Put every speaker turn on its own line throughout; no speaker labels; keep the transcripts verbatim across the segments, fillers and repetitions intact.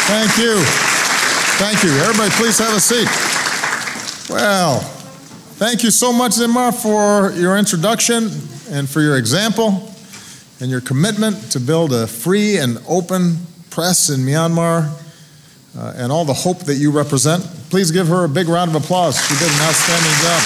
Thank you. Thank you. Everybody, please have a seat. Well, thank you so much, Zimar, for your introduction and for your example and your commitment to build a free and open press in Myanmar uh, and all the hope that you represent. Please give her a big round of applause. She did an outstanding job.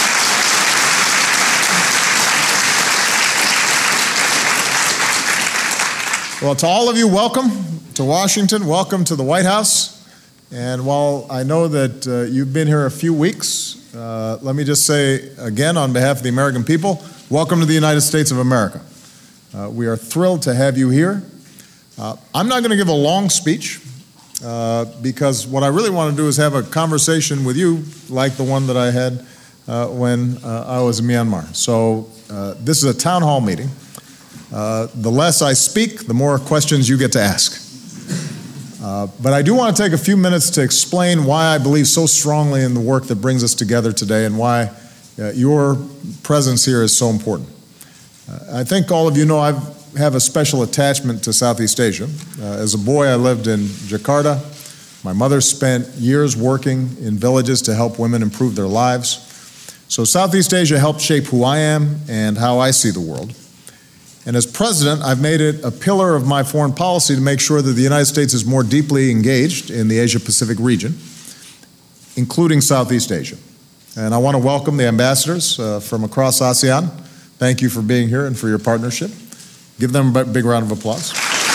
Well, to all of you, welcome to Washington. Welcome to the White House. And while I know that uh, you've been here a few weeks, uh, let me just say again on behalf of the American people, welcome to the United States of America. Uh, we are thrilled to have you here. Uh, I'm not going to give a long speech uh, because what I really want to do is have a conversation with you like the one that I had uh, when uh, I was in Myanmar. So uh, this is a town hall meeting. Uh, the less I speak, the more questions you get to ask. Uh, but I do want to take a few minutes to explain why I believe so strongly in the work that brings us together today and why uh, your presence here is so important. Uh, I think all of you know I have a special attachment to Southeast Asia. Uh, as a boy, I lived in Jakarta. My mother spent years working in villages to help women improve their lives. So Southeast Asia helped shape who I am and how I see the world. And as president, I've made it a pillar of my foreign policy to make sure that the United States is more deeply engaged in the Asia-Pacific region, including Southeast Asia. And I want to welcome the ambassadors uh, from across ASEAN. Thank you for being here and for your partnership. Give them a big round of applause.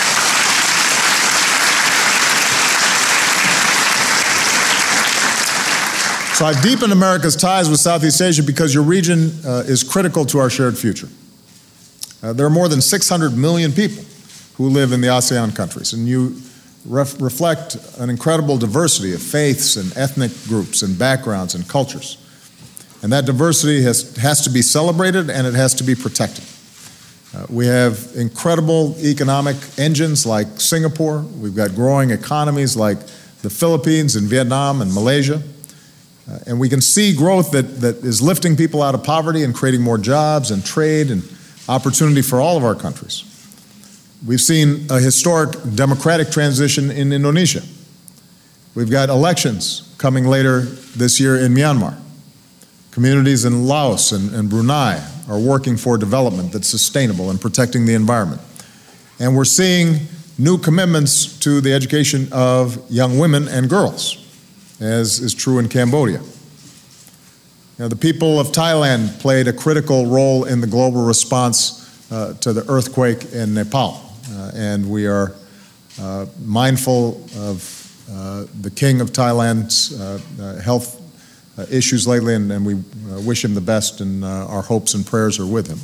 So I've deepened America's ties with Southeast Asia because your region uh, is critical to our shared future. Uh, there are more than six hundred million people who live in the ASEAN countries, and you ref reflect an incredible diversity of faiths and ethnic groups and backgrounds and cultures. And that diversity has, has to be celebrated and it has to be protected. Uh, we have incredible economic engines like Singapore. We've got growing economies like the Philippines and Vietnam and Malaysia. Uh, and we can see growth that, that is lifting people out of poverty and creating more jobs and trade and opportunity for all of our countries. We've seen a historic democratic transition in Indonesia. We've got elections coming later this year in Myanmar. Communities in Laos and, and Brunei are working for development that's sustainable and protecting the environment. And we're seeing new commitments to the education of young women and girls, as is true in Cambodia. You know, the people of Thailand played a critical role in the global response uh, to the earthquake in Nepal. Uh, and we are uh, mindful of uh, the King of Thailand's uh, uh, health uh, issues lately, and, and we uh, wish him the best, and uh, our hopes and prayers are with him.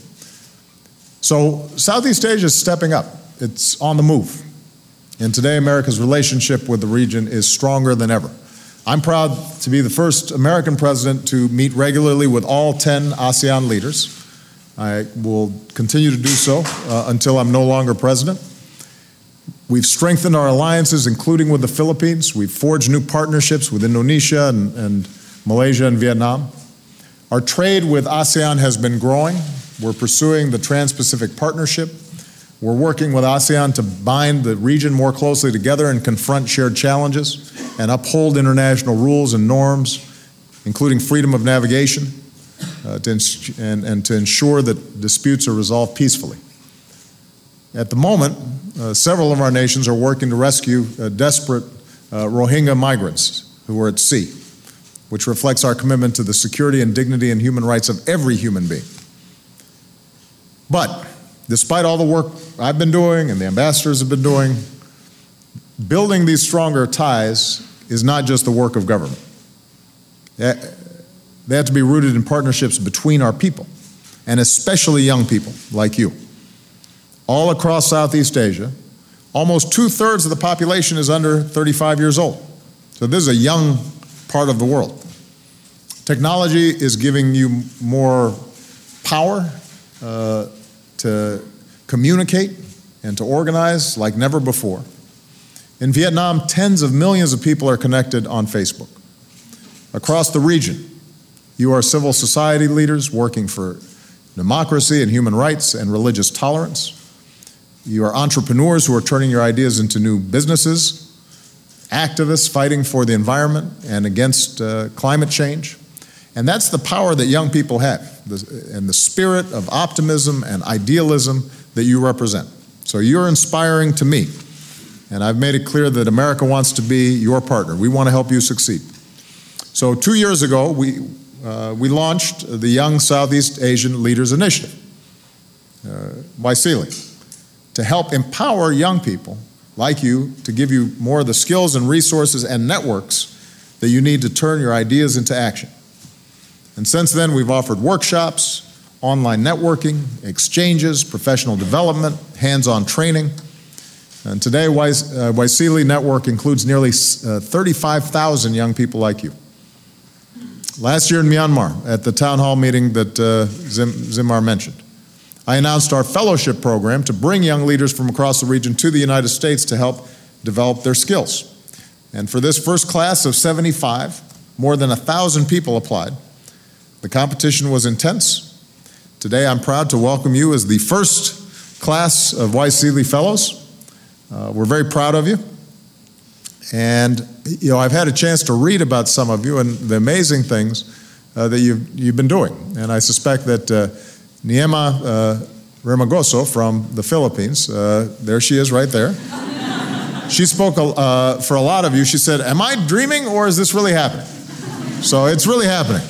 So Southeast Asia is stepping up. It's on the move. And today, America's relationship with the region is stronger than ever. I'm proud to be the first American president to meet regularly with all ten ASEAN leaders. I will continue to do so uh, until I'm no longer president. We've strengthened our alliances, including with the Philippines. We've forged new partnerships with Indonesia and, and Malaysia and Vietnam. Our trade with ASEAN has been growing. We're pursuing the Trans-Pacific Partnership. We're working with ASEAN to bind the region more closely together and confront shared challenges and uphold international rules and norms, including freedom of navigation, uh, to and, and to ensure that disputes are resolved peacefully. At the moment, uh, several of our nations are working to rescue uh, desperate uh, Rohingya migrants who are at sea, which reflects our commitment to the security and dignity and human rights of every human being. But despite all the work I've been doing and the ambassadors have been doing, building these stronger ties is not just the work of government. They have to be rooted in partnerships between our people, and especially young people like you. All across Southeast Asia, almost two-thirds of the population is under thirty-five years old. So this is a young part of the world. Technology is giving you more power uh, to communicate and to organize like never before. In Vietnam, tens of millions of people are connected on Facebook. Across the region, you are civil society leaders working for democracy and human rights and religious tolerance. You are entrepreneurs who are turning your ideas into new businesses. activists fighting for the environment and against uh, climate change. And that's the power that young people have, the, and the spirit of optimism and idealism that you represent. So you're inspiring to me, and I've made it clear that America wants to be your partner. We want to help you succeed. So two years ago, we, uh, we launched the Young Southeast Asian Leaders Initiative, uh, WISELI, to help empower young people like you, to give you more of the skills and resources and networks that you need to turn your ideas into action. And since then, we've offered workshops, online networking, exchanges, professional development, hands-on training. And today, WISELI Network includes nearly uh, thirty-five thousand young people like you. Last year in Myanmar, at the town hall meeting that uh, Zim, Zimar mentioned, I announced our fellowship program to bring young leaders from across the region to the United States to help develop their skills. And for this first class of seventy-five, more than a thousand people applied. The competition was intense. Today, I'm proud to welcome you as the first class of WISELI Fellows. Uh, we're very proud of you. And, you know, I've had a chance to read about some of you and the amazing things uh, that you've, you've been doing. And I suspect that uh, Niema uh, Remagoso from the Philippines, uh, there she is right there. She spoke uh, for a lot of you. She said, am I dreaming or is this really happening? So it's really happening.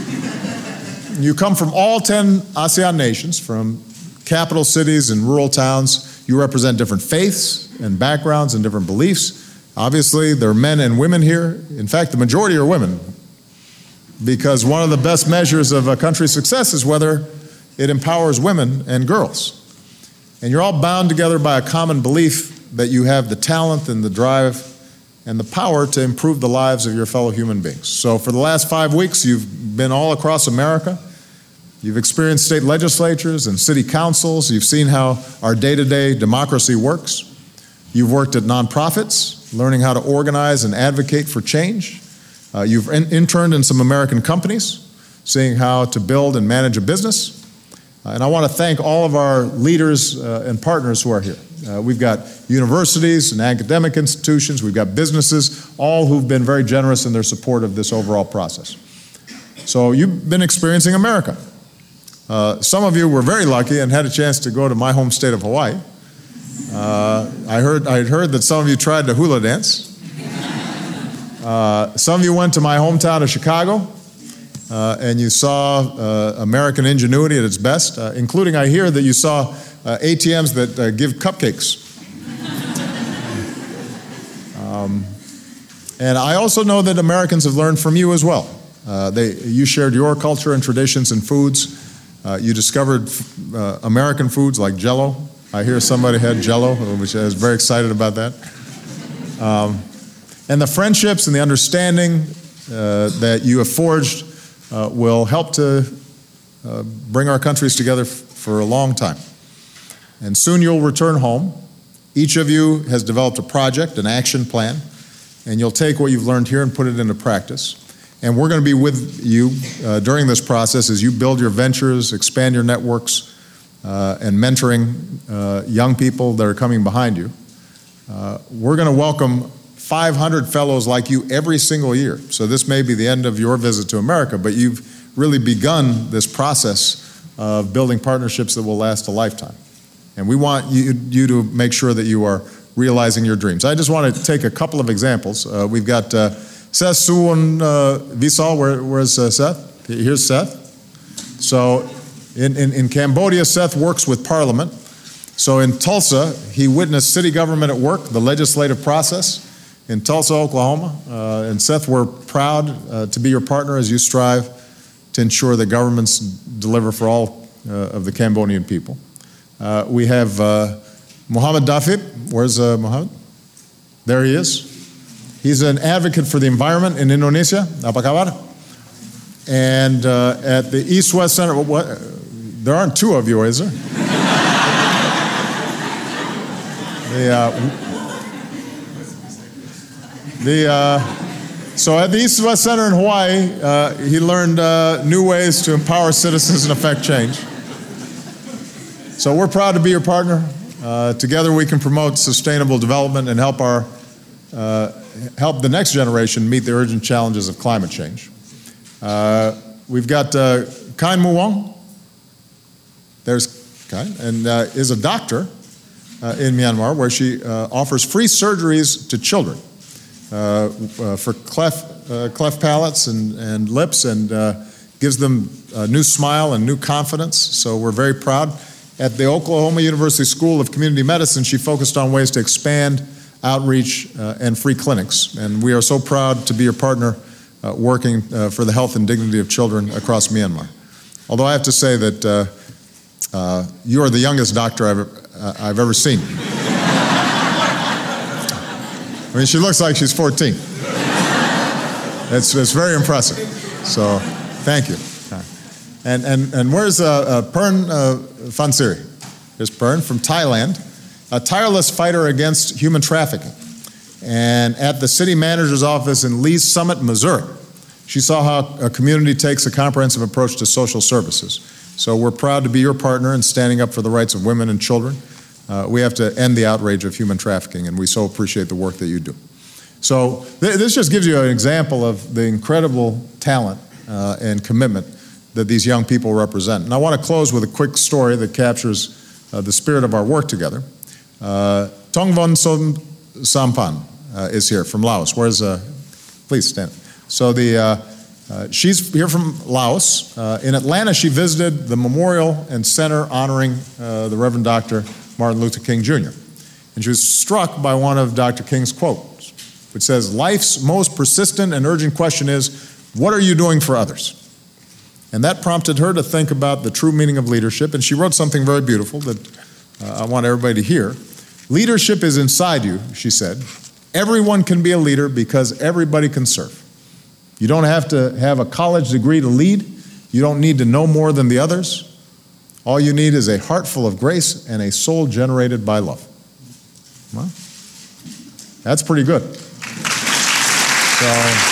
You come from all ten ASEAN nations, from capital cities and rural towns. You represent different faiths and backgrounds and different beliefs. Obviously, there are men and women here. In fact, the majority are women, because one of the best measures of a country's success is whether it empowers women and girls. And you're all bound together by a common belief that you have the talent and the drive and the power to improve the lives of your fellow human beings. So for the last five weeks, you've been all across America. You've experienced state legislatures and city councils. You've seen how our day-to-day democracy works. You've worked at nonprofits, learning how to organize and advocate for change. Uh, you've in interned in some American companies, seeing how to build and manage a business. Uh, and I want to thank all of our leaders uh, and partners who are here. Uh, we've got universities and academic institutions, we've got businesses, all who've been very generous in their support of this overall process. So you've been experiencing America. Uh, some of you were very lucky and had a chance to go to my home state of Hawaii. Uh, I heard I had heard that some of you tried to hula dance. Uh, some of you went to my hometown of Chicago, uh, and you saw uh, American ingenuity at its best, uh, including I hear that you saw uh, A T Ms that uh, give cupcakes. um, and I also know that Americans have learned from you as well. Uh, they, you shared your culture and traditions and foods. Uh, you discovered uh, American foods like Jell-O. I hear somebody had Jell-O, which I was very excited about that. Um, and the friendships and the understanding uh, that you have forged uh, will help to uh, bring our countries together f for a long time. And soon you'll return home. Each of you has developed a project, an action plan, and you'll take what you've learned here and put it into practice. And we're going to be with you uh, during this process as you build your ventures, expand your networks, uh, and mentoring uh, young people that are coming behind you. Uh, we're going to welcome five hundred fellows like you every single year. So this may be the end of your visit to America, but you've really begun this process of building partnerships that will last a lifetime. And we want you, you to make sure that you are realizing your dreams. I just want to take a couple of examples. Uh, we've got uh, Seth Suwon uh, Visal, where, where's uh, Seth? Here's Seth. So in, in, in Cambodia, Seth works with Parliament. So in Tulsa, he witnessed city government at work, the legislative process in Tulsa, Oklahoma. Uh, and Seth, we're proud uh, to be your partner as you strive to ensure that governments deliver for all uh, of the Cambodian people. Uh, we have uh, Muhammad Dafib. Where's uh, Muhammad? There he is. He's an advocate for the environment in Indonesia. Apa kabar? And uh, at the East-West Center, what, there aren't two of you, is there? the, uh, the, uh, so at the East-West Center in Hawaii, uh, he learned uh, new ways to empower citizens and affect change. So we're proud to be your partner. Uh, together we can promote sustainable development and help our uh, help the next generation meet the urgent challenges of climate change. Uh, we've got uh, Kain Muong. There's Kain, and uh, is a doctor uh, in Myanmar where she uh, offers free surgeries to children uh, uh, for cleft, uh, cleft palates and, and lips, and uh, gives them a new smile and new confidence. So we're very proud. At the Oklahoma University School of Community Medicine, she focused on ways to expand outreach uh, and free clinics. And we are so proud to be your partner uh, working uh, for the health and dignity of children across Myanmar. Although I have to say that uh, uh, you are the youngest doctor I've, uh, I've ever seen. I mean, she looks like she's fourteen. It's, it's very impressive. So thank you. And, and, and where's uh, uh, Pern uh, Fansiri? Here's Pern from Thailand, a tireless fighter against human trafficking. And at the city manager's office in Lee's Summit, Missouri, she saw how a community takes a comprehensive approach to social services. So we're proud to be your partner in standing up for the rights of women and children. Uh, we have to end the outrage of human trafficking, and we so appreciate the work that you do. So th this just gives you an example of the incredible talent uh, and commitment that these young people represent. And I want to close with a quick story that captures uh, the spirit of our work together. Uh, Tongvon Som Sampan uh, is here from Laos. Where's, uh, please stand. So the, uh, uh, she's here from Laos. Uh, in Atlanta, she visited the memorial and center honoring uh, the Reverend Doctor Martin Luther King Junior And she was struck by one of Doctor King's quotes, which says, "Life's most persistent and urgent question is, what are you doing for others?" And that prompted her to think about the true meaning of leadership, and she wrote something very beautiful that uh, I want everybody to hear. "Leadership is inside you," she said. "Everyone can be a leader because everybody can serve. You don't have to have a college degree to lead. You don't need to know more than the others. All you need is a heart full of grace and a soul generated by love." Well, that's pretty good. So,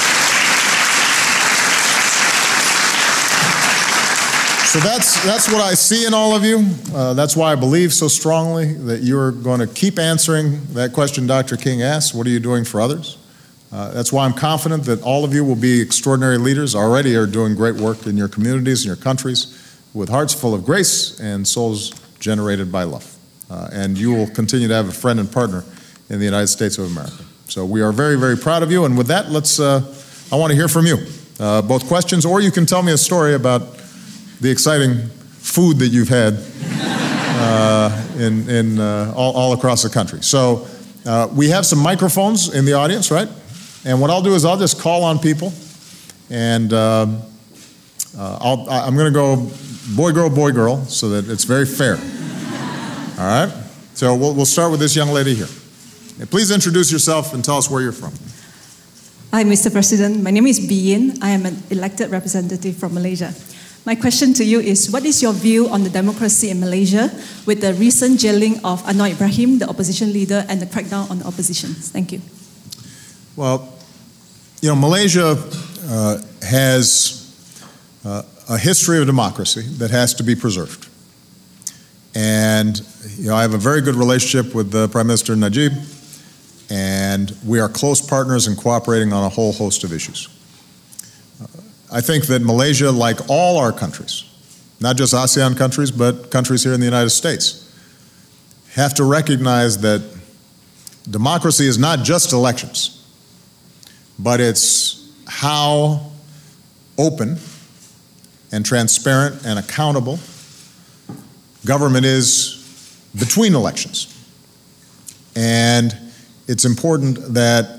So that's, that's what I see in all of you. Uh, that's why I believe so strongly that you're going to keep answering that question Doctor King asked, what are you doing for others? Uh, that's why I'm confident that all of you will be extraordinary leaders, already are doing great work in your communities and your countries with hearts full of grace and souls generated by love. Uh, and you will continue to have a friend and partner in the United States of America. So we are very, very proud of you. And with that, let's, uh, I want to hear from you, uh, both questions, or you can tell me a story about the exciting food that you've had uh, in, in, uh, all, all across the country. So uh, we have some microphones in the audience, right? And what I'll do is I'll just call on people, and uh, uh, I'll, I'm going to go boy, girl, boy, girl, so that it's very fair. All right? So we'll, we'll start with this young lady here. And please introduce yourself and tell us where you're from.
Hi, Mister President. My name is Biyin. I am an elected representative from Malaysia. My question to you is, what is your view on the democracy in Malaysia with the recent jailing of Anwar Ibrahim, the opposition leader, and the crackdown on the opposition? Thank you.
Well, you know, Malaysia uh, has uh, a history of democracy that has to be preserved. And, you know, I have a very good relationship with uh, Prime Minister Najib, and we are close partners in cooperating on a whole host of issues. I think that Malaysia, like all our countries, not just ASEAN countries, but countries here in the United States, have to recognize that democracy is not just elections, but it's how open and transparent and accountable government is between elections. And it's important that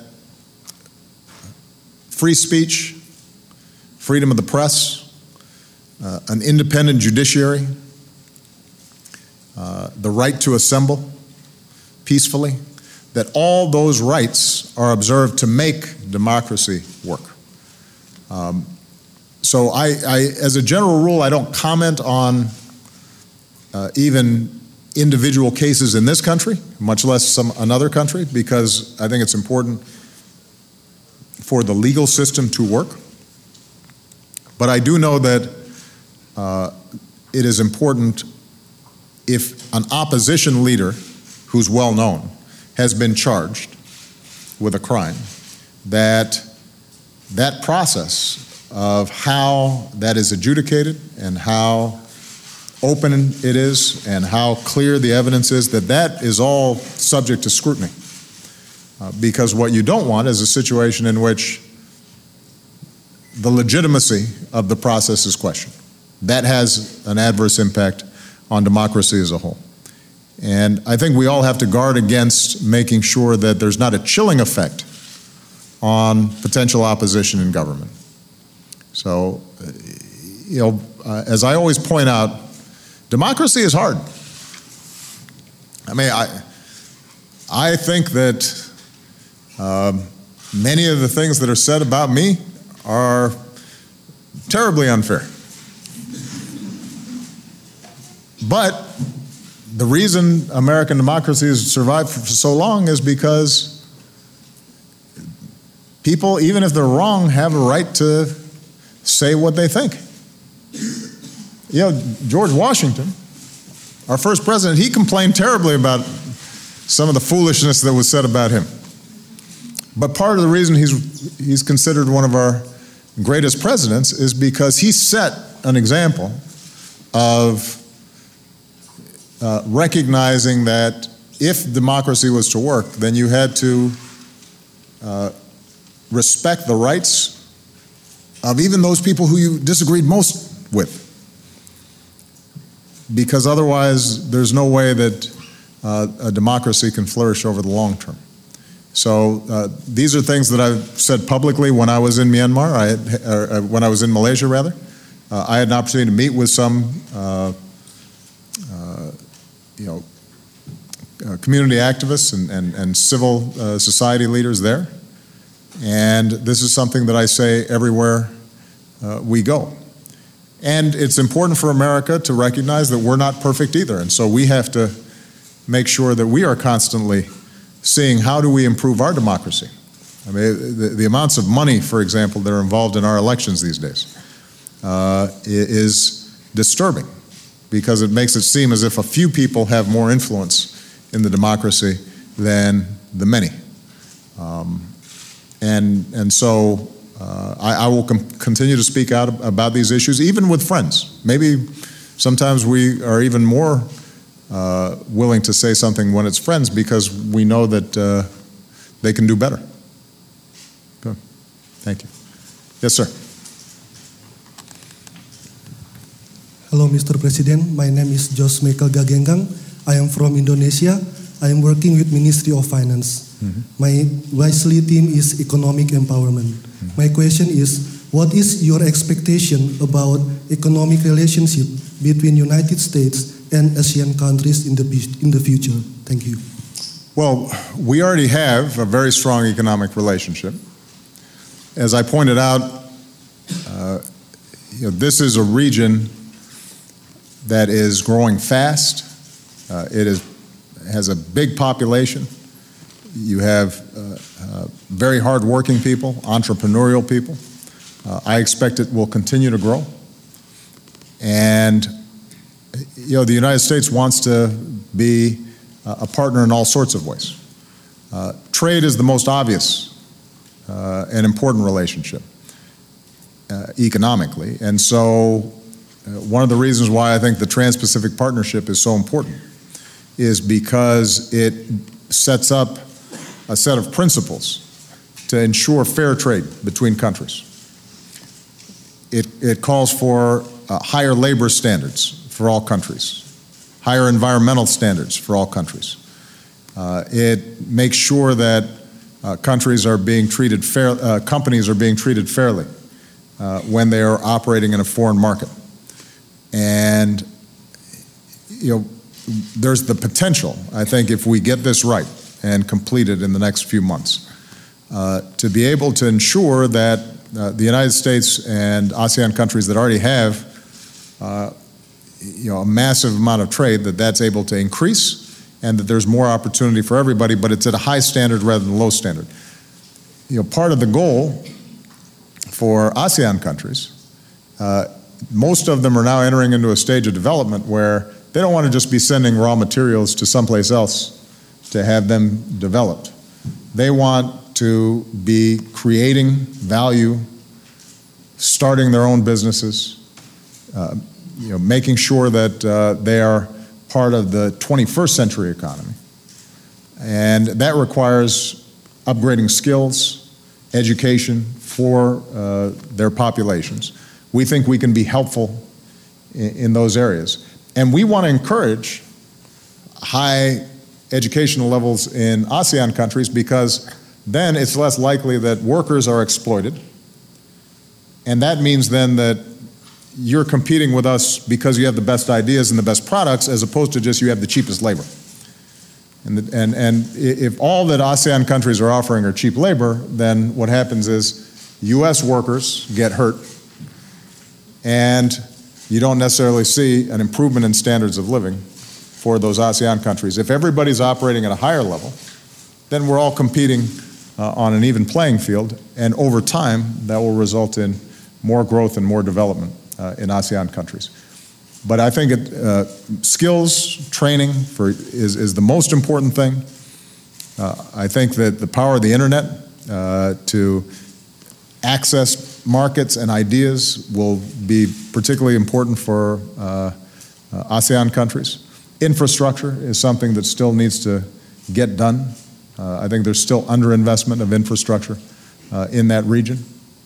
free speech, freedom of the press, uh, an independent judiciary, uh, the right to assemble peacefully, that all those rights are observed to make democracy work. Um, so I, I, as a general rule, I don't comment on uh, even individual cases in this country, much less some another country, because I think it's important for the legal system to work. But I do know that uh, it is important if an opposition leader who's well known has been charged with a crime, that that process of how that is adjudicated and how open it is and how clear the evidence is, that that is all subject to scrutiny. Uh, because what you don't want is a situation in which the legitimacy of the process is questioned. That has an adverse impact on democracy as a whole. And I think we all have to guard against making sure that there's not a chilling effect on potential opposition in government. So, you know, uh, as I always point out, democracy is hard. I mean, I, I think that um, many of the things that are said about me are terribly unfair. But the reason American democracy has survived for so long is because people, even if they're wrong, have a right to say what they think. You know, George Washington, our first president, he complained terribly about some of the foolishness that was said about him. But part of the reason he's, he's considered one of our greatest presidents is because he set an example of uh, recognizing that if democracy was to work, then you had to uh, respect the rights of even those people who you disagreed most with. Because otherwise, there's no way that uh, a democracy can flourish over the long term. So uh, these are things that I've said publicly when I was in Myanmar, I had, or, uh, when I was in Malaysia, rather. Uh, I had an opportunity to meet with some, uh, uh, you know, uh, community activists and, and, and civil uh, society leaders there. And this is something that I say everywhere uh, we go. And it's important for America to recognize that we're not perfect either. And so we have to make sure that we are constantly seeing how do we improve our democracy. I mean, the, the amounts of money, for example, that are involved in our elections these days uh, is disturbing, because it makes it seem as if a few people have more influence in the democracy than the many. Um, and, and so uh, I, I will com- continue to speak out about these issues, even with friends. Maybe sometimes we are even more Uh, willing to say something when it's friends, because we know that uh, they can do better. Good. Thank you. Yes, sir.
Hello, Mister President. My name is Jos Michael Gagenggang. I am from Indonesia. I am working with Ministry of Finance. Mm-hmm. My wisely theme is economic empowerment. Mm-hmm. My question is, what is your expectation about economic relationship between United States and ASEAN countries in the in the future? Thank you.
Well, we already have a very strong economic relationship. As I pointed out, uh, you know, this is a region that is growing fast. Uh, it is has a big population. You have uh, uh, very hard-working people, entrepreneurial people. Uh, I expect it will continue to grow. And you know, the United States wants to be a partner in all sorts of ways. Uh, trade is the most obvious uh, and important relationship uh, economically. And so uh, one of the reasons why I think the Trans-Pacific Partnership is so important is because it sets up a set of principles to ensure fair trade between countries. It, it calls for uh, higher labor standards for all countries, higher environmental standards for all countries. Uh, it makes sure that uh, countries are being treated fair, uh, companies are being treated fairly uh, when they are operating in a foreign market. And you know, there's the potential, I think, if we get this right and complete it in the next few months, uh, to be able to ensure that uh, the United States and ASEAN countries that already have uh, you know, a massive amount of trade, that that's able to increase and that there's more opportunity for everybody, but it's at a high standard rather than low standard. You know, part of the goal for ASEAN countries, uh, most of them are now entering into a stage of development where they don't want to just be sending raw materials to someplace else to have them developed. They want to be creating value, starting their own businesses, uh, you know, making sure that uh, they are part of the twenty-first century economy. And that requires upgrading skills, education for uh, their populations. We think we can be helpful in, in those areas. And we want to encourage high educational levels in ASEAN countries, because then it's less likely that workers are exploited. And that means then that you're competing with us because you have the best ideas and the best products, as opposed to just you have the cheapest labor. And, the, and, and if all that ASEAN countries are offering are cheap labor, then what happens is U S workers get hurt, and you don't necessarily see an improvement in standards of living for those ASEAN countries. If everybody's operating at a higher level, then we're all competing uh, on an even playing field, and over time, that will result in more growth and more development uh, in ASEAN countries. But I think it, uh, skills training for, is, is the most important thing. Uh, I think that the power of the internet uh, to access markets and ideas will be particularly important for uh, uh, ASEAN countries. Infrastructure is something that still needs to get done. Uh, I think there's still underinvestment of infrastructure uh, in that region.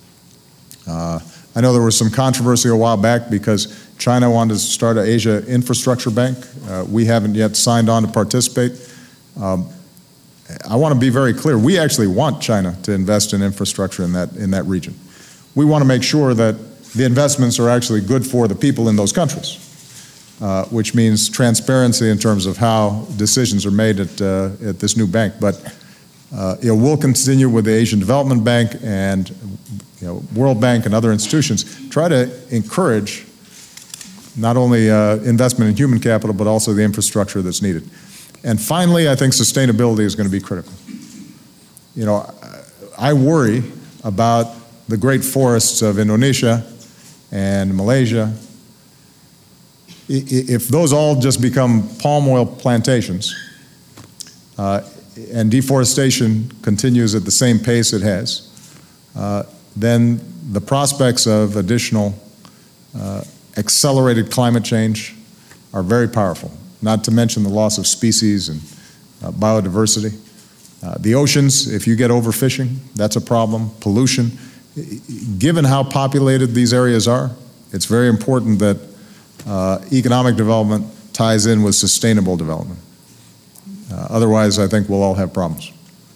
Uh, I know there was some controversy a while back because China wanted to start an Asia Infrastructure Bank. Uh, we haven't yet signed on to participate. Um, I want to be very clear. We actually want China to invest in infrastructure in that, in that region. We want to make sure that the investments are actually good for the people in those countries, uh, which means transparency in terms of how decisions are made at, uh, at this new bank. But uh, you know, we'll continue with the Asian Development Bank and you know, World Bank and other institutions, try to encourage not only uh, investment in human capital, but also the infrastructure that's needed. And finally, I think sustainability is going to be critical. You know, I worry about the great forests of Indonesia and Malaysia. If those all just become palm oil plantations, uh, and deforestation continues at the same pace it has, uh, then the prospects of additional uh, accelerated climate change are very powerful, not to mention the loss of species and uh, biodiversity. Uh, the oceans, if you get overfishing, that's a problem. Pollution. Given how populated these areas are, it's very important that uh, economic development ties in with sustainable development. Uh, otherwise, I think we'll all have problems.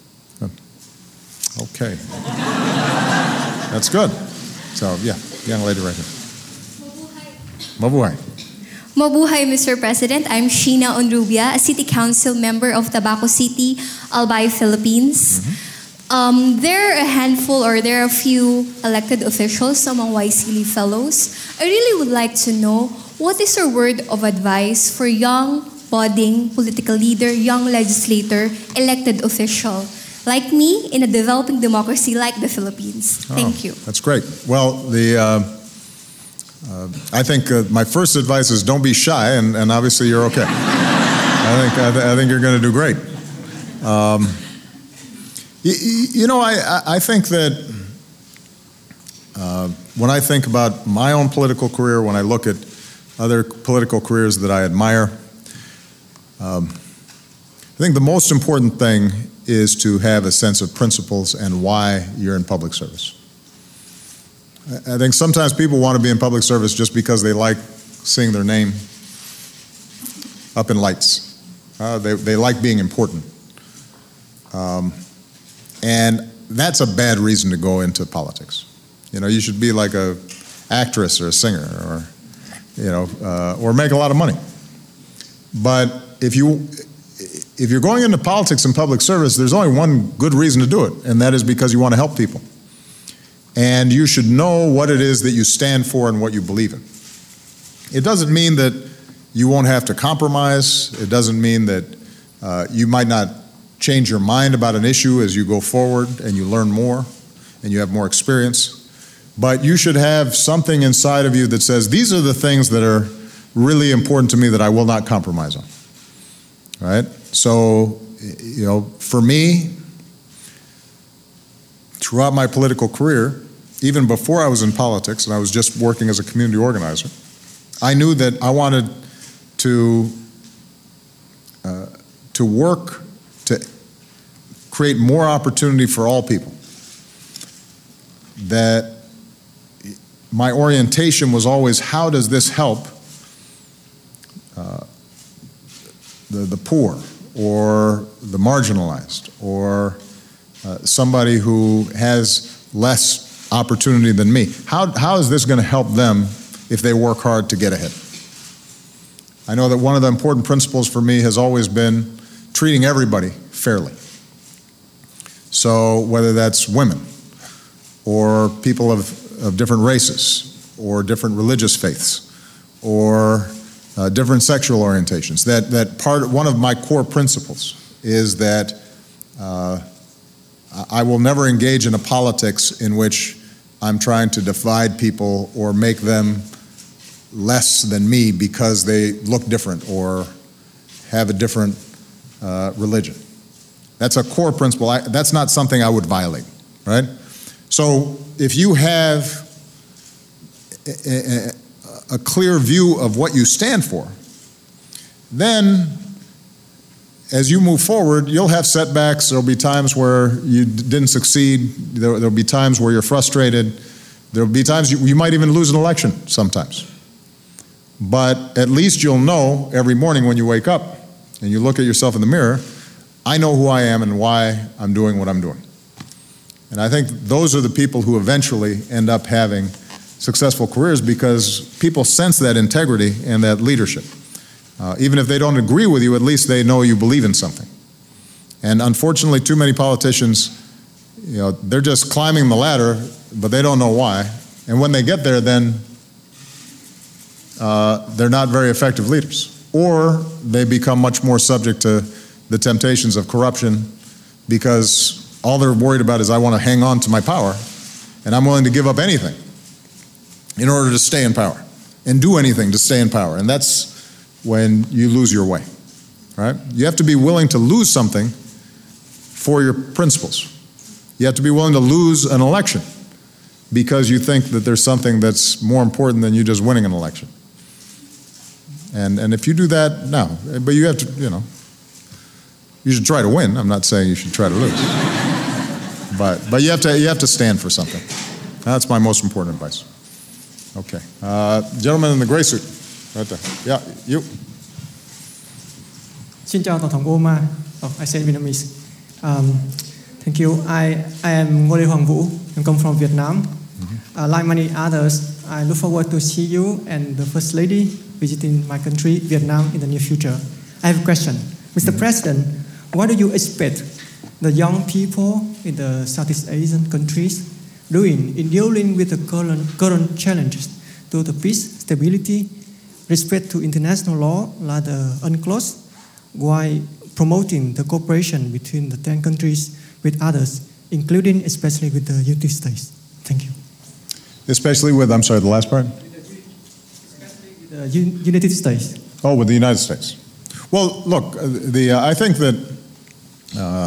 Okay. That's good. So, yeah, young lady right here. Mabuhay.
Mabuhay, Mister President. I'm Sheena Onrubia, a City Council member of Tabaco City, Albay, Philippines. Mm-hmm. um, there are a handful, or there are a few elected officials among Y C L I fellows. I really would like to know, what is your word of advice for young, budding political leader, young legislator, elected official, like me, in a developing democracy like the Philippines? Thank
oh,
you.
That's great. Well, the uh, uh, I think uh, my first advice is don't be shy, and, and obviously you're okay. I think I, th- I think you're going to do great. Um, you, you know, I I think that uh, when I think about my own political career, when I look at other political careers that I admire, um, I think the most important thing is to have a sense of principles and why you're in public service. I think sometimes people want to be in public service just because they like seeing their name up in lights. Uh, they, they like being important. Um, and that's a bad reason to go into politics. You know, you should be like a actress or a singer, or, you know, uh, or make a lot of money. But if you, if you're going into politics and public service, there's only one good reason to do it, and that is because you want to help people. And you should know what it is that you stand for and what you believe in. It doesn't mean that you won't have to compromise. It doesn't mean that uh, you might not change your mind about an issue as you go forward and you learn more and you have more experience. But you should have something inside of you that says, these are the things that are really important to me that I will not compromise on. Right? So, you know, for me, throughout my political career, even before I was in politics and I was just working as a community organizer, I knew that I wanted to, uh, to work to create more opportunity for all people. That my orientation was always, how does this help uh, the, the poor or the marginalized or uh, somebody who has less opportunity than me? How, how is this going to help them if they work hard to get ahead? I know that one of the important principles for me has always been treating everybody fairly. So whether that's women or people of, of different races or different religious faiths or uh, different sexual orientations, that, that part, one of my core principles is that uh, I will never engage in a politics in which I'm trying to divide people or make them less than me because they look different or have a different uh, religion. That's a core principle. I, that's not something I would violate, right? So if you have a, a, a clear view of what you stand for, then as you move forward, you'll have setbacks. There'll be times where you d- didn't succeed. There, there'll be times where you're frustrated. There'll be times you, you might even lose an election sometimes. But at least you'll know every morning when you wake up and you look at yourself in the mirror, I know who I am and why I'm doing what I'm doing. And I think those are the people who eventually end up having successful careers because people sense that integrity and that leadership. Uh, even if they don't agree with you, at least they know you believe in something. And unfortunately, too many politicians, you know, they're just climbing the ladder, but they don't know why. And when they get there, then uh, they're not very effective leaders. Or they become much more subject to the temptations of corruption because all they're worried about is, I want to hang on to my power, and I'm willing to give up anything in order to stay in power and do anything to stay in power. And that's when you lose your way, right? You have to be willing to lose something for your principles. You have to be willing to lose an election because you think that there's something that's more important than you just winning an election. And and if you do that, no, but you have to, you know, you should try to win. I'm not saying you should try to lose. but but you have to you have to stand for something. That's my most important advice. Okay. Uh, gentleman in the gray suit. Right there. Yeah, you.
Xin chào Tổng thống Obama. Oh, I say Vietnamese. Um, thank you. I, I am Ngô Lê Hoàng Vũ. I come from Vietnam. Mm-hmm. Uh, like many others, I look forward to see you and the First Lady visiting my country, Vietnam, in the near future. I have a question. Mister Mm-hmm. President, what do you expect the young people in the Southeast Asian countries doing in dealing with the current, current challenges to the peace, stability, respect to international law like the UNCLOS, while promoting the cooperation between the ten countries with others, including especially with the United States? Thank you.
Especially with, I'm sorry, the last part?
Especially with the U- United States.
Oh, with the United States. Well, look, the uh, I think that uh,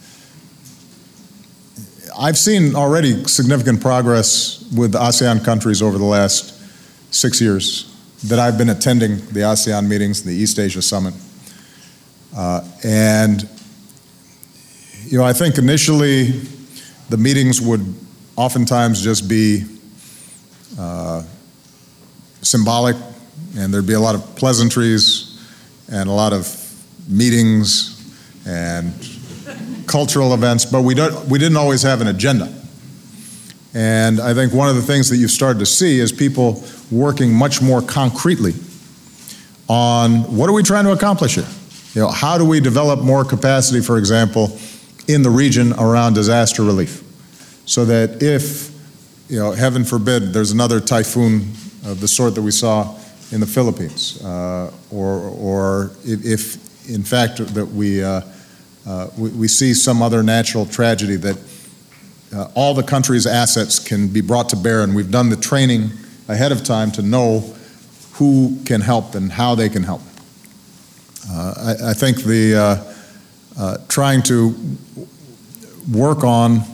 I've seen already significant progress with the ASEAN countries over the last six years that I've been attending the ASEAN meetings, the East Asia Summit. Uh, and, you know, I think initially the meetings would oftentimes just be uh, symbolic, and there'd be a lot of pleasantries and a lot of meetings and cultural events, but we don't, we didn't always have an agenda. And I think one of the things that you've started to see is people working much more concretely on what are we trying to accomplish here? You know, how do we develop more capacity, for example, in the region around disaster relief? So that if, you know, heaven forbid, there's another typhoon of the sort that we saw in the Philippines, uh, or, or if, if in fact that we, uh, uh, we, we see some other natural tragedy, that uh, all the country's assets can be brought to bear, and we've done the training ahead of time to know who can help and how they can help. Uh, I, I think the uh, uh, trying to work on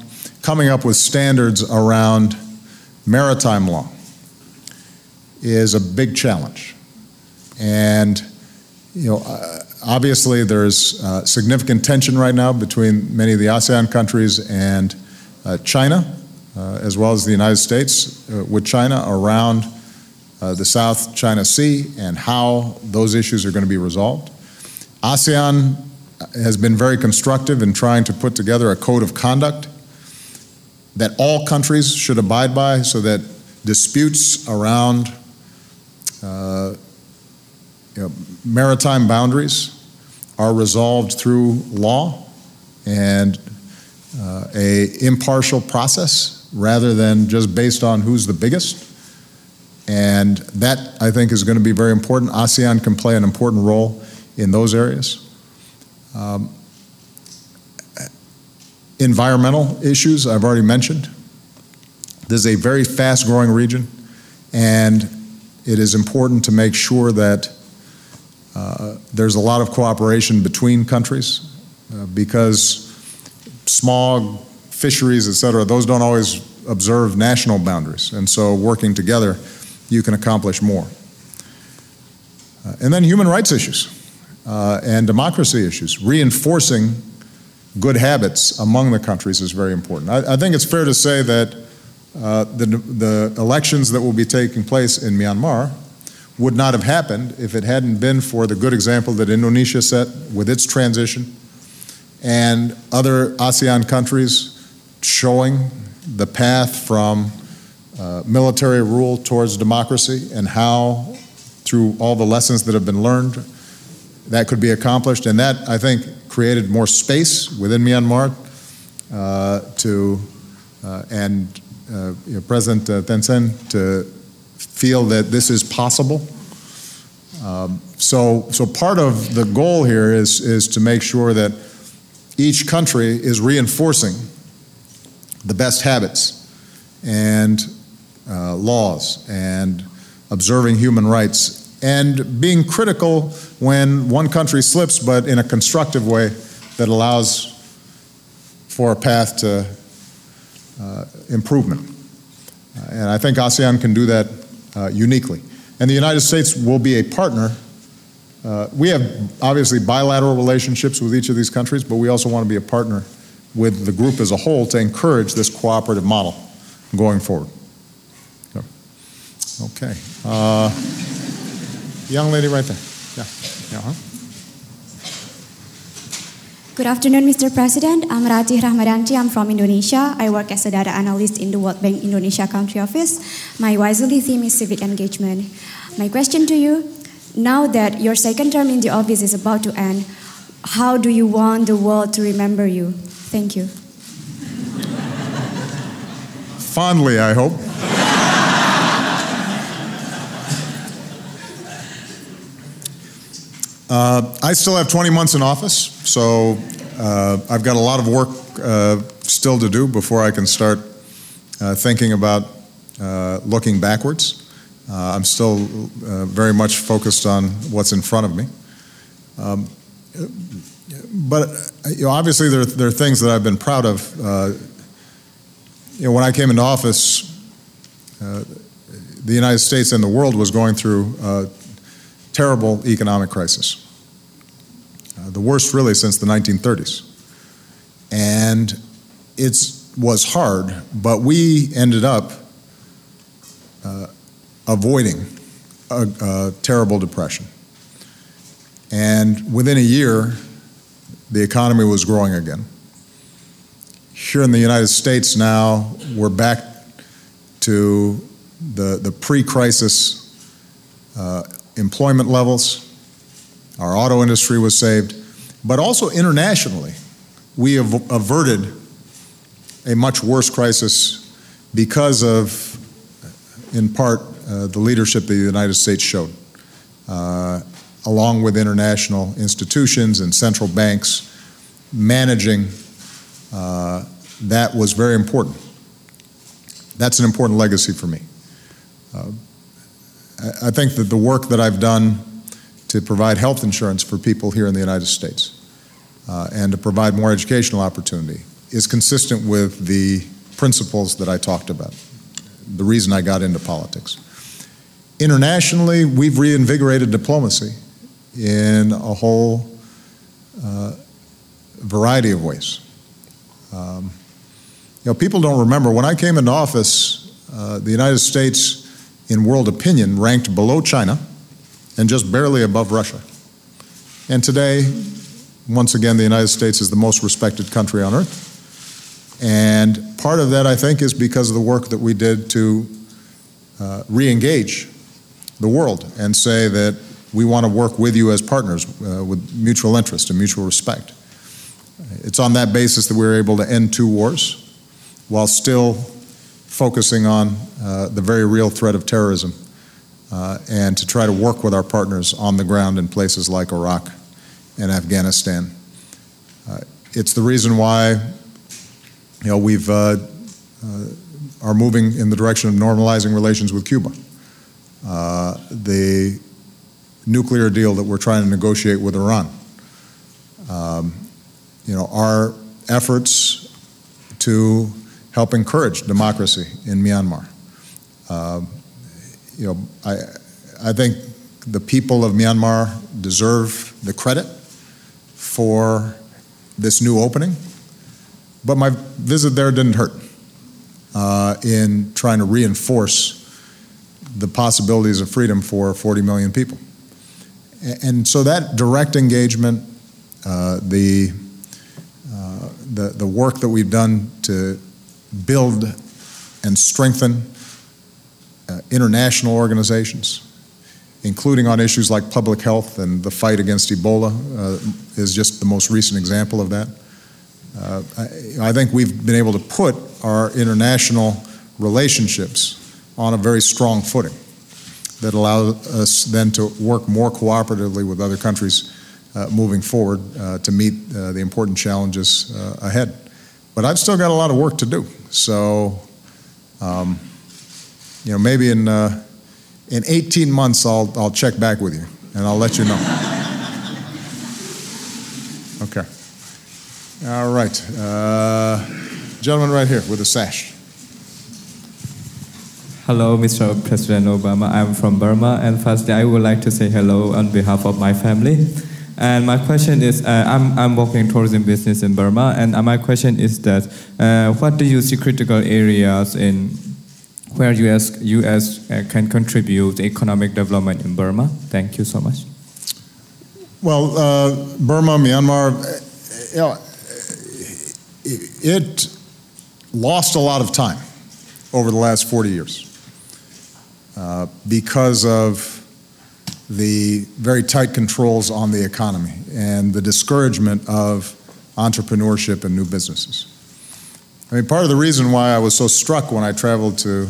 coming up with standards around maritime law is a big challenge. And, you know, uh, obviously there's uh, significant tension right now between many of the ASEAN countries and uh, China, uh, as well as the United States uh, with China around uh, the South China Sea and how those issues are going to be resolved. ASEAN has been very constructive in trying to put together a code of conduct that all countries should abide by so that disputes around uh, you know, maritime boundaries are resolved through law and uh, a impartial process rather than just based on who's the biggest. And that, I think, is going to be very important. ASEAN can play an important role in those areas. Um, environmental issues, I've already mentioned. This is a very fast-growing region, and it is important to make sure that uh, there's a lot of cooperation between countries uh, because smog, fisheries, et cetera, those don't always observe national boundaries. And so working together, you can accomplish more. Uh, and then human rights issues uh, and democracy issues. Reinforcing good habits among the countries is very important. I, I think it's fair to say that uh, the, the elections that will be taking place in Myanmar would not have happened if it hadn't been for the good example that Indonesia set with its transition and other ASEAN countries showing the path from uh, military rule towards democracy and how, through all the lessons that have been learned, that could be accomplished. And that, I think, created more space within Myanmar uh, to, uh, and uh, you know, President uh, Thein Sein to feel that this is possible. Um, so, so part of the goal here is, is to make sure that each country is reinforcing the best habits and uh, laws and observing human rights and being critical when one country slips, but in a constructive way that allows for a path to uh, improvement. Uh, and I think ASEAN can do that uh, uniquely. And the United States will be a partner. Uh, we have obviously bilateral relationships with each of these countries, but we also want to be a partner with the group as a whole to encourage this cooperative model going forward. So, okay. Uh, young lady right there. Yeah. Yeah, huh?
Good afternoon, Mister President. I'm Ratih Rahmadanti. I'm from Indonesia. I work as a data analyst in the World Bank Indonesia Country Office. My wisely theme is civic engagement. My question to you, now that your second term in the office is about to end, how do you want the world to remember you? Thank you.
Fondly, I hope. Uh, I still have twenty months in office, so uh, I've got a lot of work uh, still to do before I can start uh, thinking about uh, looking backwards. Uh, I'm still uh, very much focused on what's in front of me. Um, but you know, obviously there, there are things that I've been proud of. Uh, you know, when I came into office, uh, the United States and the world was going through a terrible economic crisis. Uh, the worst really since the nineteen thirties. And it was hard, but we ended up uh, avoiding a, a terrible depression. And within a year, the economy was growing again. Here in the United States now, we're back to the, the pre-crisis uh, employment levels. Our auto industry was saved, but also internationally, we have averted a much worse crisis because of, in part, uh, the leadership that the United States showed, uh, along with international institutions and central banks. Managing uh, that was very important. That's an important legacy for me. Uh, I think that the work that I've done to provide health insurance for people here in the United States uh, and to provide more educational opportunity is consistent with the principles that I talked about, the reason I got into politics. Internationally, we've reinvigorated diplomacy in a whole uh, variety of ways. Um, you know, people don't remember, when I came into office, uh, the United States, in world opinion, ranked below China and just barely above Russia. And today, once again, the United States is the most respected country on earth. And part of that, I think, is because of the work that we did to uh, re-engage the world and say that we want to work with you as partners uh, with mutual interest and mutual respect. It's on that basis that we were able to end two wars while still focusing on uh, the very real threat of terrorism uh, and to try to work with our partners on the ground in places like Iraq and Afghanistan. Uh, it's the reason why, you know, we've uh, uh, are moving in the direction of normalizing relations with Cuba. Uh, the nuclear deal that we're trying to negotiate with Iran. Um, you know, our efforts to help encourage democracy in Myanmar. Uh, you know, I, I think the people of Myanmar deserve the credit for this new opening, but my visit there didn't hurt uh, in trying to reinforce the possibilities of freedom for forty million people. And so that direct engagement, uh, the, uh, the, the work that we've done to build and strengthen uh, international organizations, including on issues like public health and the fight against Ebola, uh, is just the most recent example of that. Uh, I, I think we've been able to put our international relationships on a very strong footing that allows us then to work more cooperatively with other countries uh, moving forward uh, to meet uh, the important challenges uh, ahead. But I've still got a lot of work to do. So, um, you know, maybe in uh, in eighteen months I'll I'll check back with you and I'll let you know. Okay. All right. Uh, gentleman right here with a sash.
Hello, Mister President Obama. I'm from Burma, and firstly, I would like to say hello on behalf of my family. And my question is, uh, I'm I'm working tourism business in Burma, and uh, my question is that, uh, what do you see critical areas in where U S U S uh, can contribute economic development in Burma? Thank you so much.
Well, uh, Burma, Myanmar, you know, it lost a lot of time over the last forty years. Uh, because of the very tight controls on the economy and the discouragement of entrepreneurship and new businesses. I mean, part of the reason why I was so struck when I traveled to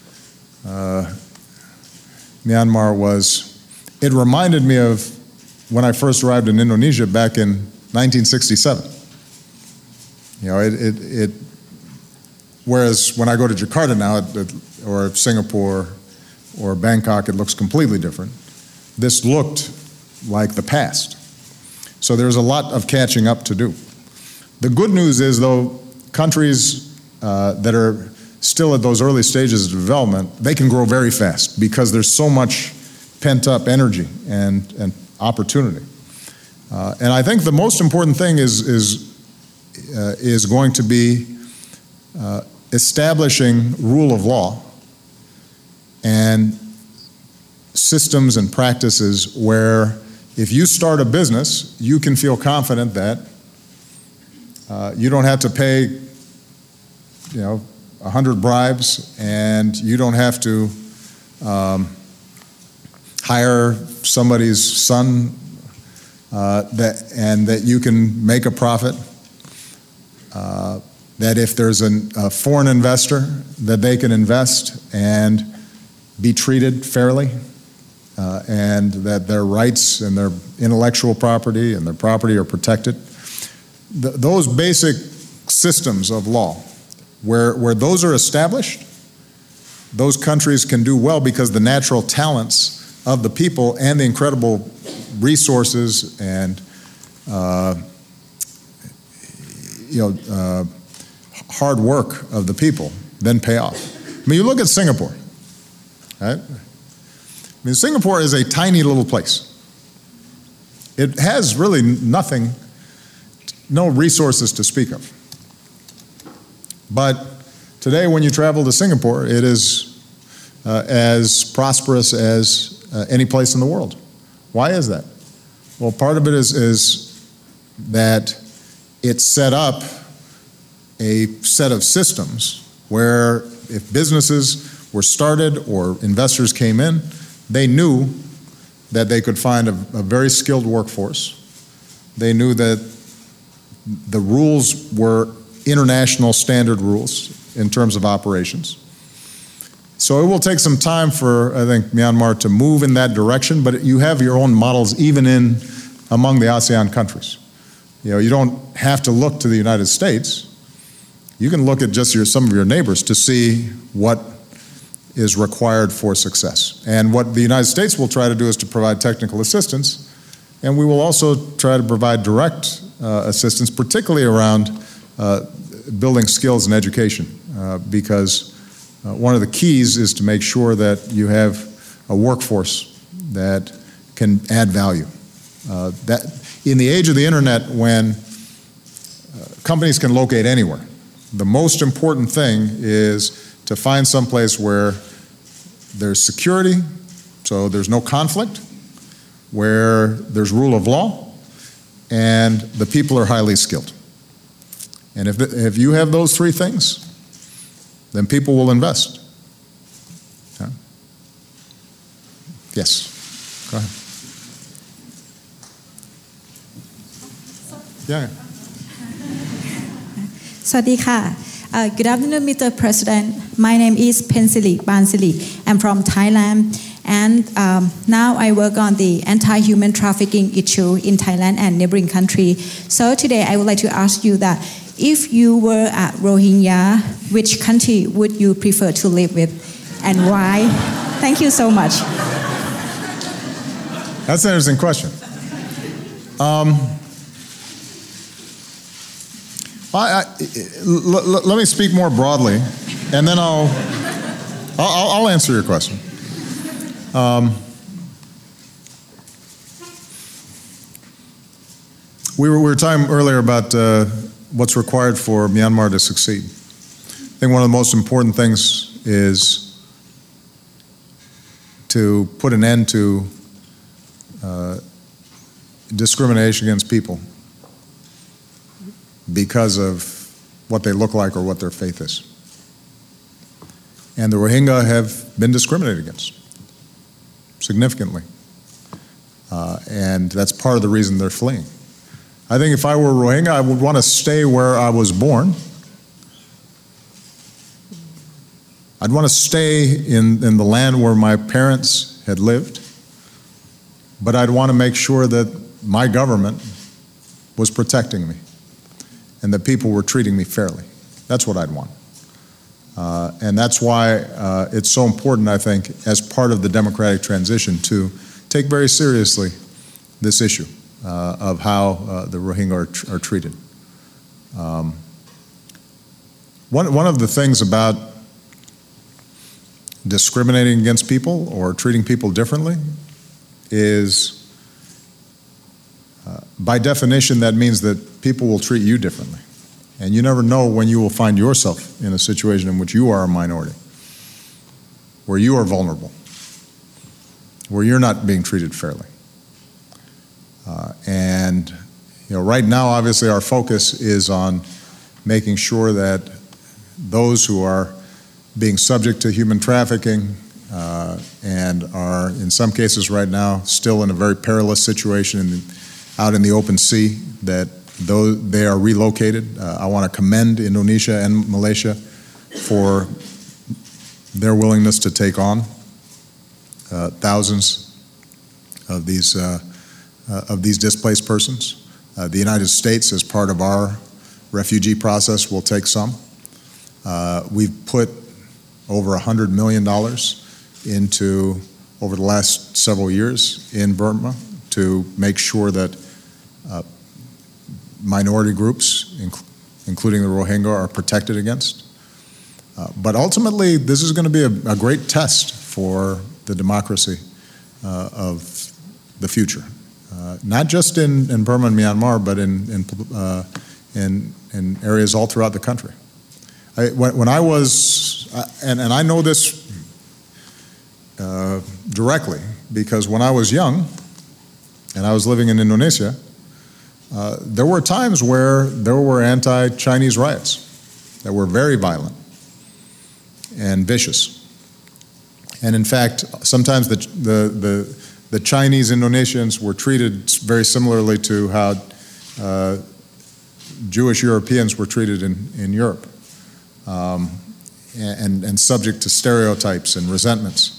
uh, Myanmar was it reminded me of when I first arrived in Indonesia back in nineteen sixty-seven. You know, it, it, it whereas when I go to Jakarta now, it, it, or Singapore, or Bangkok, it looks completely different. This looked like the past. So there's a lot of catching up to do. The good news is, though, countries uh, that are still at those early stages of development, they can grow very fast because there's so much pent-up energy and, and opportunity. Uh, and I think the most important thing is, is, uh, is going to be uh, establishing rule of law and systems and practices where if you start a business, you can feel confident that uh, you don't have to pay, you know, a hundred bribes, and you don't have to um, hire somebody's son, uh, that, and that you can make a profit. Uh, that if there's an, a foreign investor, that they can invest and be treated fairly, uh, and that their rights and their intellectual property and their property are protected. Th- those basic systems of law, where, where those are established, those countries can do well because the natural talents of the people and the incredible resources and uh, you know, uh, hard work of the people then pay off. I mean, you look at Singapore, right? I mean, Singapore is a tiny little place. It has really nothing, no resources to speak of. But today, when you travel to Singapore, it is uh, as prosperous as uh, any place in the world. Why is that? Well, part of it is, is that it set up a set of systems where if businesses were started or investors came in, they knew that they could find a, a very skilled workforce. They knew that the rules were international standard rules in terms of operations. So it will take some time for, I think, Myanmar to move in that direction, but you have your own models even in among the ASEAN countries. You know, you don't have to look to the United States. You can look at just your, some of your neighbors to see what is required for success. And what the United States will try to do is to provide technical assistance, and we will also try to provide direct uh, assistance, particularly around uh, building skills and education, uh, because uh, one of the keys is to make sure that you have a workforce that can add value. Uh, that in the age of the internet, when uh, companies can locate anywhere, the most important thing is to find some place where there's security, so there's no conflict, where there's rule of law, and the people are highly skilled. And if, the, if you have those three things, then people will invest. Yeah. Yes, go ahead. Yeah.
Swadika. Uh, good afternoon, Mister President. My name is Pensili Bansili. I'm from Thailand, and um, now I work on the anti-human trafficking issue in Thailand and neighboring country. So today I would like to ask you that if you were a Rohingya, which country would you prefer to live with, and why? Thank you so much.
That's an interesting question. Um, I, I, l- l- let me speak more broadly, and then I'll, I'll, I'll answer your question. Um, we, were, we were talking earlier about uh, what's required for Myanmar to succeed. I think one of the most important things is to put an end to uh, discrimination against people because of what they look like or what their faith is. And the Rohingya have been discriminated against significantly. Uh, and that's part of the reason they're fleeing. I think if I were Rohingya, I would want to stay where I was born. I'd want to stay in, in the land where my parents had lived, but I'd want to make sure that my government was protecting me and that people were treating me fairly. That's what I'd want. Uh, and that's why uh, it's so important, I think, as part of the democratic transition to take very seriously this issue uh, of how uh, the Rohingya are, tr- are treated. Um, one, one of the things about discriminating against people or treating people differently is, uh, by definition, that means that people will treat you differently. And you never know when you will find yourself in a situation in which you are a minority, where you are vulnerable, where you're not being treated fairly. Uh, and you know, right now, obviously, our focus is on making sure that those who are being subject to human trafficking uh, and are, in some cases right now, still in a very perilous situation in the, out in the open sea, that though they are relocated. Uh, I want to commend Indonesia and Malaysia for their willingness to take on uh, thousands of these uh, uh, of these displaced persons. Uh, the United States, as part of our refugee process, will take some. Uh, we've put over one hundred million dollars into, over the last several years, in Burma to make sure that uh, minority groups, including the Rohingya, are protected against. Uh, but ultimately, this is going to be a, a great test for the democracy uh, of the future, uh, not just in, in Burma and Myanmar, but in in, uh, in in areas all throughout the country. I, when, when I was, uh, and, and I know this uh, directly, because when I was young and I was living in Indonesia, uh, there were times where there were anti-Chinese riots that were very violent and vicious. And in fact, sometimes the, the, the, the Chinese Indonesians were treated very similarly to how uh, Jewish Europeans were treated in, in Europe, um, and, and subject to stereotypes and resentments.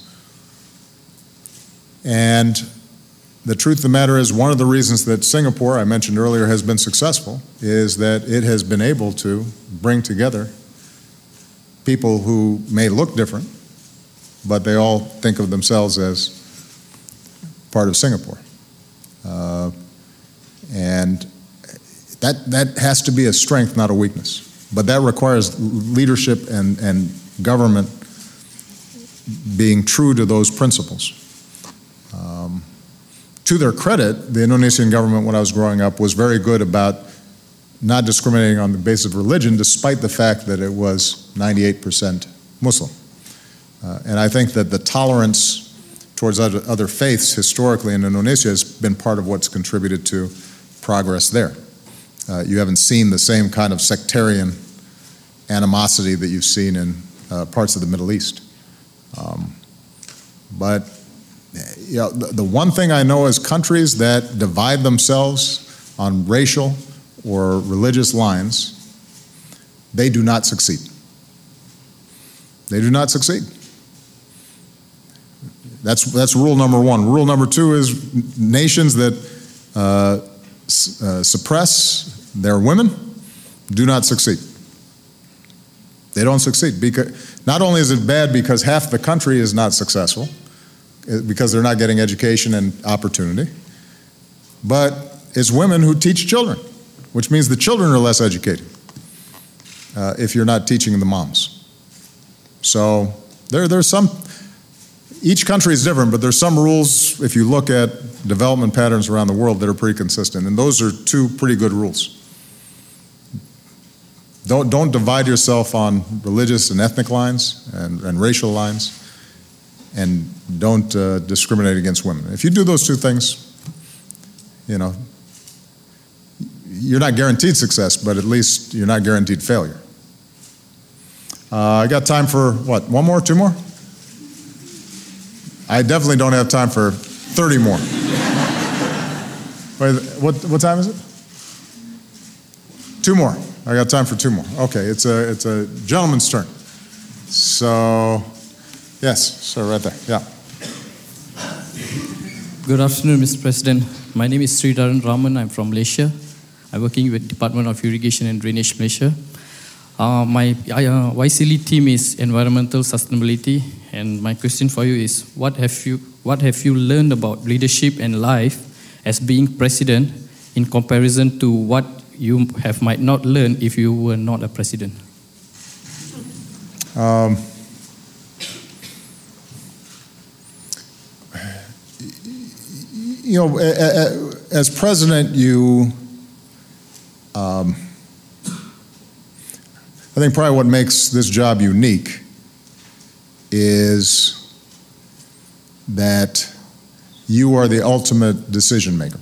And the truth of the matter is, one of the reasons that Singapore, I mentioned earlier, has been successful is that it has been able to bring together people who may look different, but they all think of themselves as part of Singapore. Uh, and that, that has to be a strength, not a weakness. But that requires leadership and, and government being true to those principles. Um, to their credit, the Indonesian government, when I was growing up, was very good about not discriminating on the basis of religion, despite the fact that it was ninety-eight percent Muslim. Uh, and I think that the tolerance towards other, other faiths historically in Indonesia has been part of what's contributed to progress there. Uh, you haven't seen the same kind of sectarian animosity that you've seen in uh, parts of the Middle East. Um, but you know, the, the one thing I know is countries that divide themselves on racial or religious lines, they do not succeed. They do not succeed. That's, that's rule number one. Rule number two is nations that uh, s- uh, suppress their women do not succeed. They don't succeed. Because, not only is it bad because half the country is not successful, because they're not getting education and opportunity, but it's women who teach children, which means the children are less educated uh, if you're not teaching the moms. So there, there's some, each country is different, but there's some rules if you look at development patterns around the world that are pretty consistent, and those are two pretty good rules. Don't, don't divide yourself on religious and ethnic lines and, and racial lines, and don't uh, discriminate against women. If you do those two things, you know, you're not guaranteed success, but at least you're not guaranteed failure. Uh, I got time for, what, one more, two more? I definitely don't have time for thirty more. Wait, what, what time is it? Two more. I got time for two more. Okay, it's a, it's a gentleman's turn. So, yes, sir, right there, yeah.
Good afternoon, Mister President. My name is Sridharan Raman. I'm from Malaysia. I'm working with Department of Irrigation and Drainage Malaysia. Uh, my uh, Y C L I team is environmental sustainability, and my question for you is: What have you what have you learned about leadership and life as being president, in comparison to what you have might not learn if you were not a president?
Um, you know, as president, you. Um, I think probably what makes this job unique is that you are the ultimate decision maker.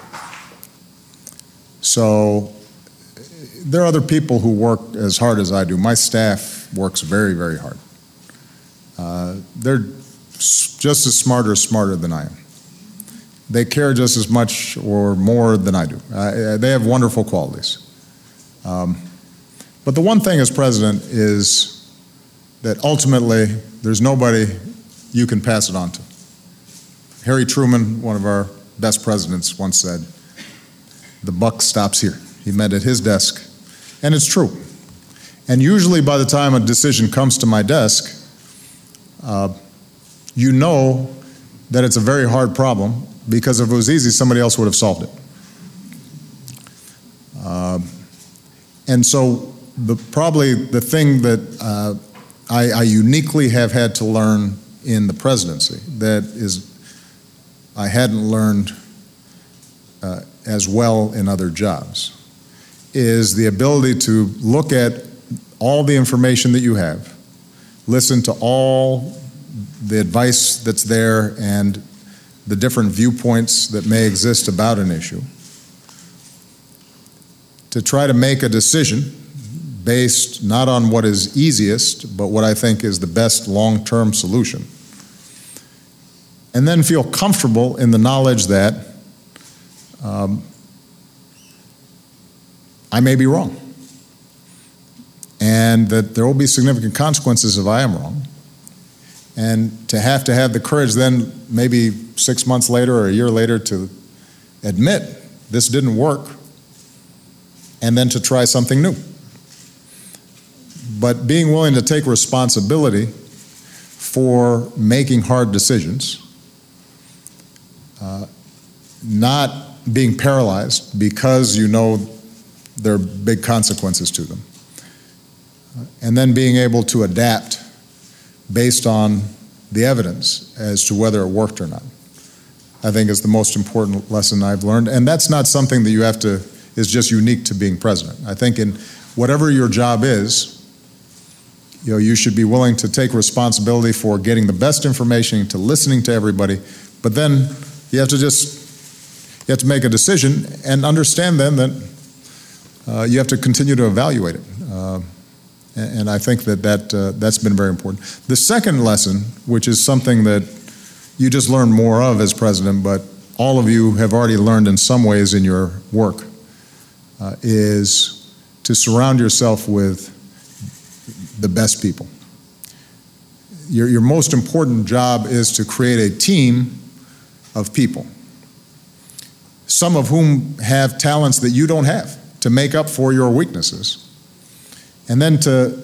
So there are other people who work as hard as I do. My staff works very, very hard. Uh, they're just as smart or smarter than I am. They care just as much or more than I do. Uh, they have wonderful qualities. Um, But the one thing as president is that ultimately there's nobody you can pass it on to. Harry Truman, one of our best presidents, once said, "The buck stops here." He meant at his desk, and it's true. And usually by the time a decision comes to my desk, uh, you know that it's a very hard problem, because if it was easy, somebody else would have solved it. Uh, And so the, probably the thing that uh, I, I uniquely have had to learn in the presidency that is I hadn't learned uh, as well in other jobs is the ability to look at all the information that you have, listen to all the advice that's there and the different viewpoints that may exist about an issue, to try to make a decision based not on what is easiest, but what I think is the best long-term solution. And then feel comfortable in the knowledge that um, I may be wrong, and that there will be significant consequences if I am wrong. And to have to have the courage then maybe six months later or a year later to admit this didn't work, and then to try something new. But being willing to take responsibility for making hard decisions, uh, not being paralyzed because you know there are big consequences to them, uh, and then being able to adapt based on the evidence as to whether it worked or not, I think is the most important lesson I've learned. And that's not something that you have to, is just unique to being president. I think in whatever your job is, you know, you should be willing to take responsibility for getting the best information, to listening to everybody, but then you have to just, you have to make a decision and understand then that uh, you have to continue to evaluate it. Uh, and, and I think that, that uh, that's been very important. The second lesson, which is something that you just learn more of as president, but all of you have already learned in some ways in your work, uh, is to surround yourself with the best people. Your, your most important job is to create a team of people, some of whom have talents that you don't have, to make up for your weaknesses, and then to,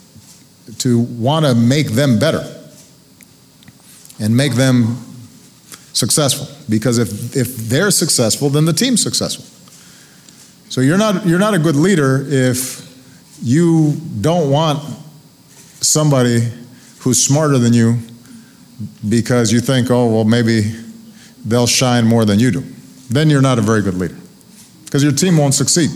to want to make them better and make them successful. Because if, if they're successful, then the team's successful. So you're not, you're not a good leader if you don't want somebody who's smarter than you because you think, oh, well, maybe they'll shine more than you do. Then you're not a very good leader because your team won't succeed.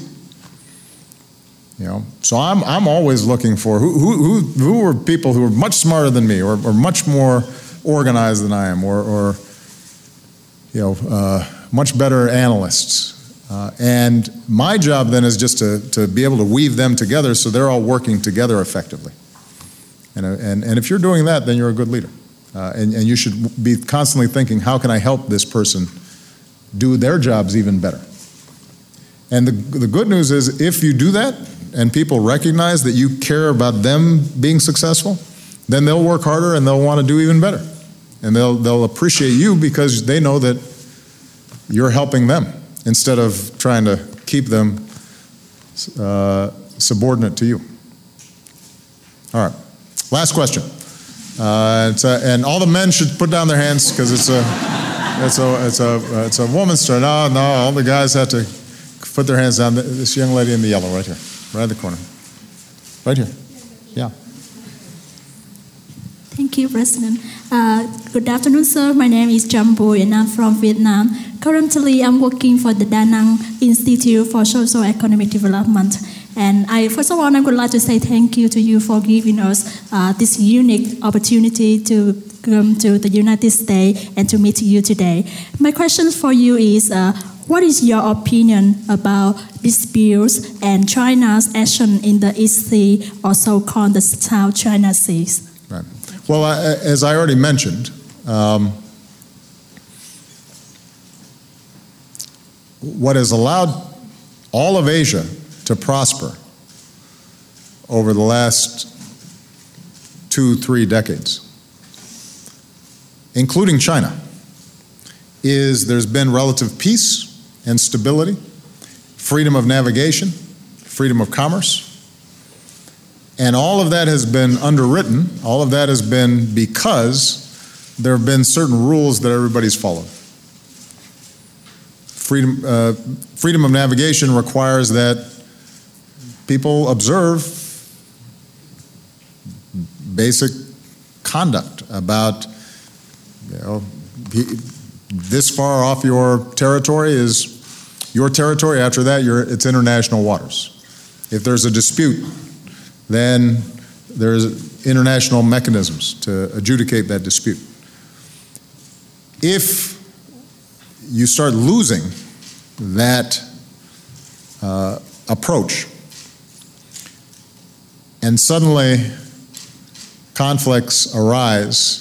You know, so I'm, I'm always looking for who, who, who, who are people who are much smarter than me or, or much more organized than I am or, or you know, uh, much better analysts. Uh, and my job then is just to, to be able to weave them together so they're all working together effectively. And, and, and if you're doing that, then you're a good leader. Uh, and, and you should be constantly thinking, how can I help this person do their jobs even better? And the, the good news is if you do that and people recognize that you care about them being successful, then they'll work harder and they'll want to do even better. And they'll, they'll appreciate you because they know that you're helping them, instead of trying to keep them uh, subordinate to you. All right, last question. Uh, it's a, and all the men should put down their hands because it's a, it's a, it's a, it's a woman's turn. No, no, all the guys have to put their hands down. This young lady in the yellow right here, right in the corner. Right here, yeah.
Thank you, President. Uh, good afternoon, sir. My name is Jam Bui and I'm from Vietnam. Currently, I'm working for the Da Nang Institute for Social Economic Development. And I, first of all, I would like to say thank you to you for giving us uh, this unique opportunity to come to the United States and to meet you today. My question for you is, uh, what is your opinion about disputes and China's action in the East Sea, or so-called the South China Seas?
Right. Well, I, as I already mentioned, um, what has allowed all of Asia to prosper over the last two, three decades, including China, is there's been relative peace and stability, freedom of navigation, freedom of commerce. And all of that has been underwritten, all of that has been because there have been certain rules that everybody's followed. Freedom, uh, freedom of navigation requires that people observe basic conduct about, you know, this far off your territory is your territory. After that, you're, it's international waters. If there's a dispute, then there's international mechanisms to adjudicate that dispute. If you start losing that uh, approach, and suddenly conflicts arise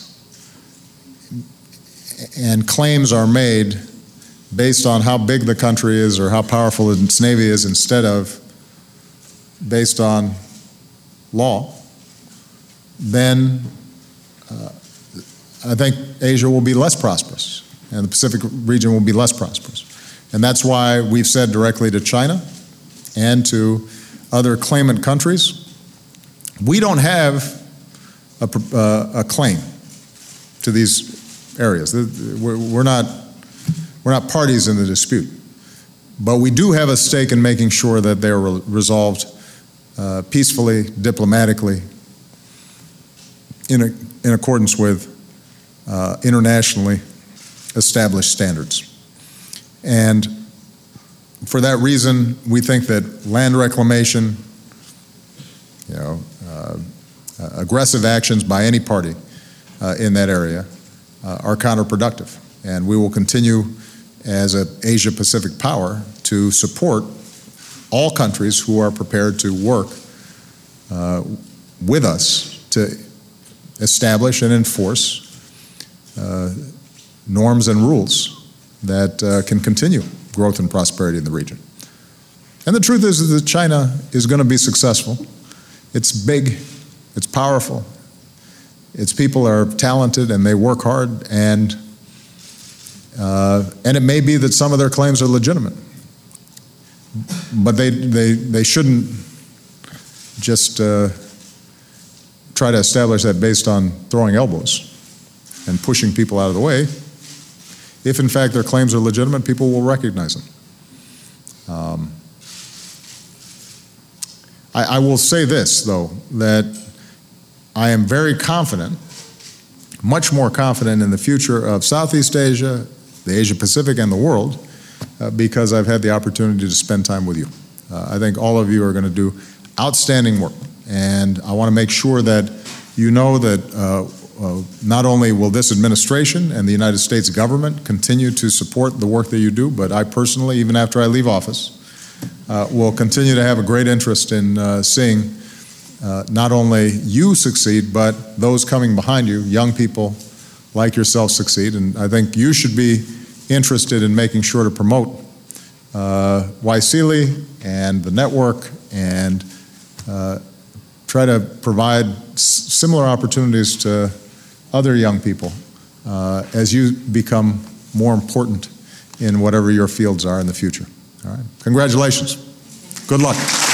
and claims are made based on how big the country is or how powerful its navy is instead of based on law, then uh, I think Asia will be less prosperous and the Pacific region will be less prosperous. And that's why we've said directly to China and to other claimant countries, we don't have a, uh, a claim to these areas. We're, we're not, we're not parties in the dispute. But we do have a stake in making sure that they are re- resolved uh, peacefully, diplomatically, in, a, in accordance with uh, internationally established standards. And for that reason, we think that land reclamation, you know, uh, uh, aggressive actions by any party uh, in that area uh, are counterproductive. And we will continue as an Asia-Pacific power to support all countries who are prepared to work uh, with us to establish and enforce uh, norms and rules that uh, can continue growth and prosperity in the region. And the truth is that China is going to be successful. It's big, it's powerful, its people are talented and they work hard, and uh, and it may be that some of their claims are legitimate. But they, they, they shouldn't just uh, try to establish that based on throwing elbows and pushing people out of the way. If, in fact, their claims are legitimate, people will recognize them. Um, I, I will say this, though, that I am very confident, much more confident in the future of Southeast Asia, the Asia-Pacific, and the world, Uh, because I've had the opportunity to spend time with you. Uh, I think all of you are going to do outstanding work, and I want to make sure that you know that uh, uh, not only will this administration and the United States government continue to support the work that you do, but I personally, even after I leave office, uh, will continue to have a great interest in uh, seeing uh, not only you succeed, but those coming behind you, young people like yourself, succeed. And I think you should be interested in making sure to promote uh, Waisili and the network and uh, try to provide s- similar opportunities to other young people uh, as you become more important in whatever your fields are in the future. All right. Congratulations. Good luck.